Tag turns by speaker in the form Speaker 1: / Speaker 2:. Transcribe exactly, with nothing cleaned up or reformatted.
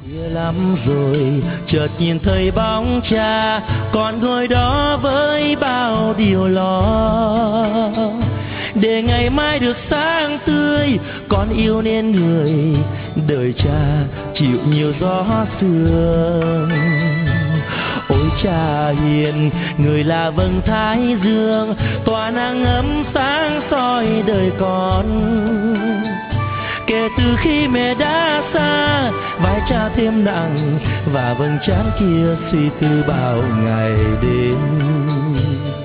Speaker 1: Khuya lắm rồi chợt nhìn thấy bóng cha, con ngồi đó với bao điều lo. Để ngày mai được sáng tươi, con yêu nên người đời cha chịu nhiều gió sương. Ôi cha hiền, người là vầng thái dương tỏa nắng ấm sáng soi đời con. Kể từ khi mẹ đã xa, vai cha thêm nặng và vầng trán kia suy tư bao ngày đêm.